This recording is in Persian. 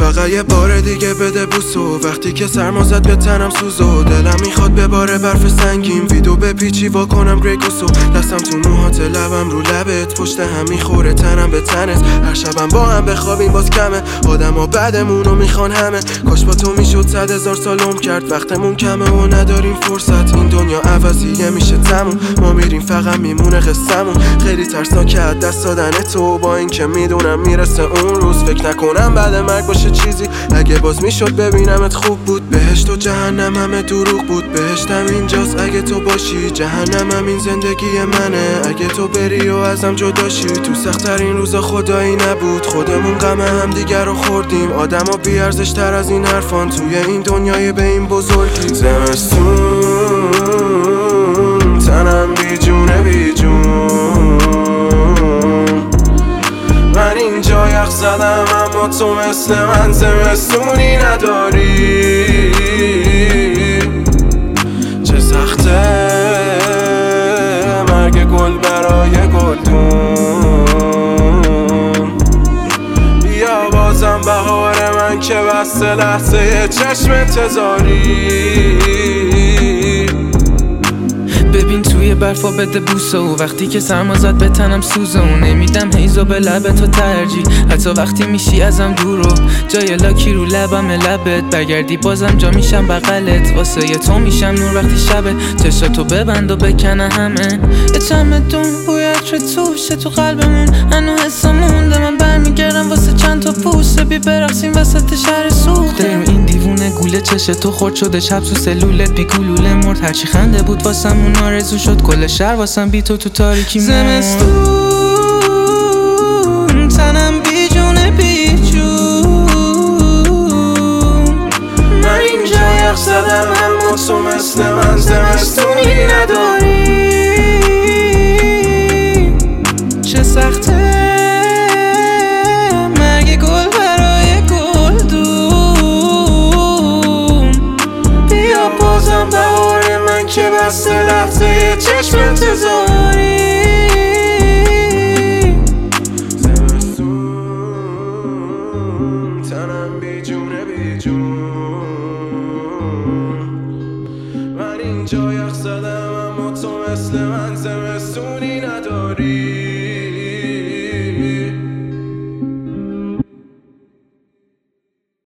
فقط یه بار دیگه بده بوسو. وقتی که سرما زد به تنم سوزو، دلم میخواد بباره برف سنگین، ویدو به پیچی وا کنم گریگوسو. دستم تو موهات، لبم رو لبت، پشت هم میخوره تنم به تنت. هر شبم با هم بخوابیم باز کمه، آدما بعدمونو میخوان همه. کاش با تو میشد 100,000 سال عمر کرد، وقتمون کمه و نداریم فرصت. این دنیا عوضیه میشه تموم، ما میریم فقط میمونه قصه‌مون. خیلی ترسناکه از دست دادن تو، با اینکه میدونم میرسه اون روز. فکر نکنم بعد مرگ باشه چیزی، اگه باز میشد ببینمت خوب بود. بهشت و جهنم همه دروغ بود، بهشتم اینجاست اگه تو باشی، جهنمم این زندگی منه اگه تو بری و ازم جداشی. تو سخت‌ترین روزا خدایی نبود، خودمون غم همدیگر رو خوردیم. آدما بی‌ارزش تر از این حرفان توی این دنیای به این بزرگی. زمستون تنم بیجونه بیجون، من اینجا یخ زدم اما تو مثل من زمستونی نداری. چه سخته مرگ گل برای گلدون، بیا بازم بهار من که بسته لحظه چشم انتظاری. ببین توی برفا بده بوسو، وقتی که سرما زد به تنم سوزو. نمیدم هیزو به لبت تو ترجیح، حتی وقتی میشی ازم دورو. جای لاکی رو لبم لبت، برگردی بازم جا میشم بغلت. واسه یه تو میشم نور وقتی شبه، چشاتو ببند و بکنه همه. یه چمدون بوی عطر توشه تو قلبمون، هنو حسا مونده. من برمیگردم واسه چند تا پوسه، بی برقصیم وسط شهر سوخته. این دیوونه گوله چش تو خورد شده، شب تو سلولت بی گلوله مرد. هرچی خنده بود واسمون آرزو شد، کل شهر واسم بی تو تاریکی مرد. زمستون تنم بیجونه بیجون، من اینجا یخ زدم اما تو مثل من زمستونی نداری. چه سخته مرگ گل برای گلدون، بیا بازم بهار من که بسته لحظه چشم انتظاری. زمستون تنم بیجونه بیجون، من اینجا یخ زدم اما تو مثل من